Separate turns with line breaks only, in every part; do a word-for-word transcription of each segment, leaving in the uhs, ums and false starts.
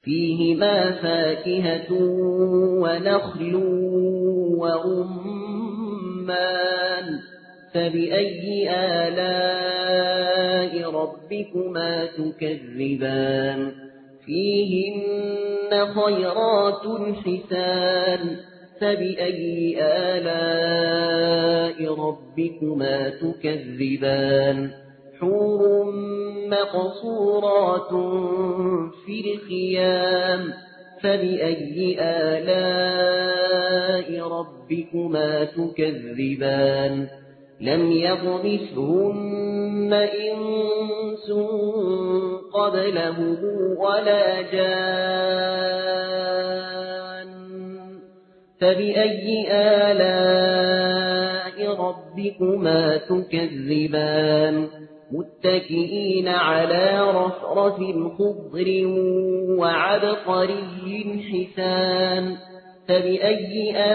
فيهما فاكهة ونخل ورمان فبأي آلاء ربكما تكذبان فيهن خيرات حسان فبأي آلاء ربكما تكذبان حور مقصورات في الخيام فبأي آلاء ربكما تكذبان لم يطمثهن إنس قبلهم ولا جان فبأي آلاء ربكما تكذبان متكئين على رفرف خضر وعبقري حسان فبأي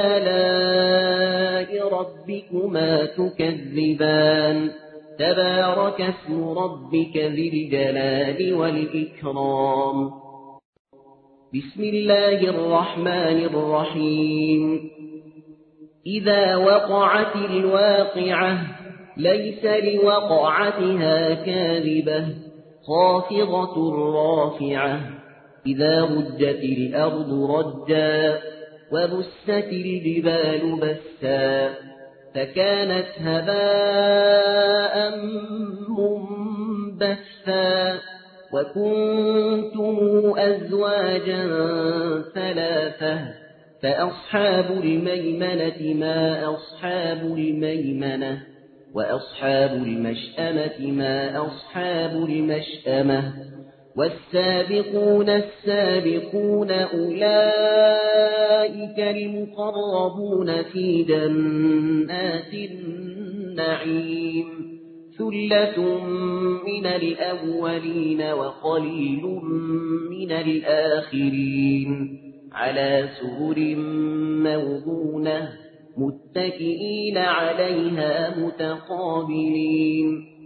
آلاء ربكما تكذبان تبارك اسم ربك ذي الجلال والإكرام بسم الله الرحمن الرحيم إذا وقعت الواقعة ليس لوقعتها كاذبة خافضة رافعة إذا رجت الأرض رجا وبست الجبال بسا فكانت هباء منبثا وكنتم أزواجا ثلاثة فأصحاب الميمنة ما أصحاب الميمنة وأصحاب المشأمة ما أصحاب المشأمة والسابقون السابقون أولئك المقربون في جنات النعيم ثلة من الأولين وقليل من الآخرين على سرر موضونة متكئين عليها متقابلين